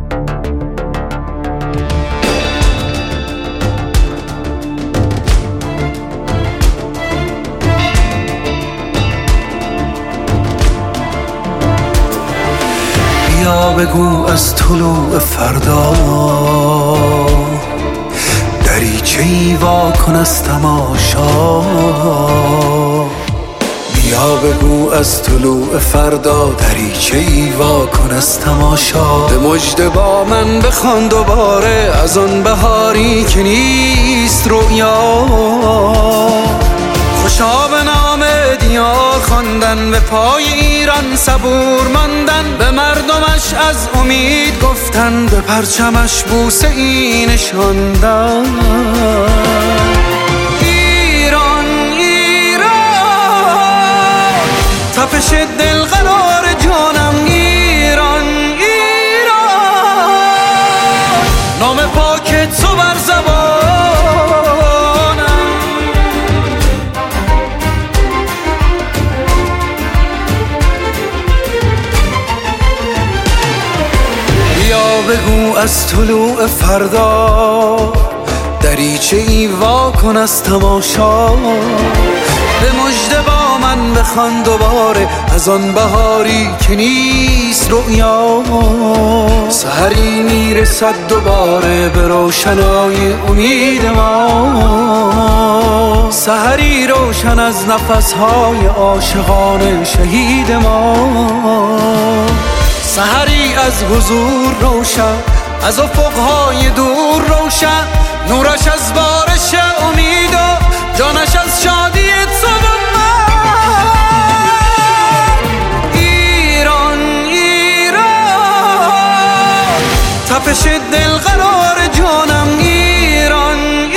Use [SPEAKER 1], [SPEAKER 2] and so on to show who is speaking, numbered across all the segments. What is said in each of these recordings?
[SPEAKER 1] بیا بگو از طلوع فردا دریچه‌ای وا کن از تماشا. بیا بگو از طلوع فردا دریچه‌ای وا کن از تماشا. به مژده با من بخوان دوباره از آن بهاری که نیست رؤیا. خوشا به نام دیار خواندن، به پای ایران صبور ماندن، به مردمش از امید گفتن، به پرچمش بوسه ای نشاندن. ایران ایران تپش دل قرار جانم. ایران ایران نام پاک تو بر زبانم. بگو از طلوع فردا دریچه‌ای وا کن از تماشا. به مژده با من بخوان دوباره از آن بهاری که نیست رؤیا. سحری میرسد دوباره به روشنای امید ما. سحری روشن از نفسهای عاشقان شهید ما. سحری از حضور روشن، از افقهای دور روشن، نورش از بارش امید و جانش از شادی تو و من. ایران ایران تپش دل قرار جانم. ایران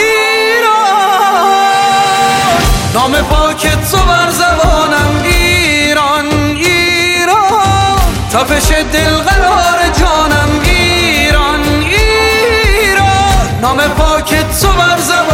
[SPEAKER 1] ایران نام پاک تو بر زبانم. ایران ایران تپش دل قرار جانم. ایران ایران نام پاک تو بر زبانم.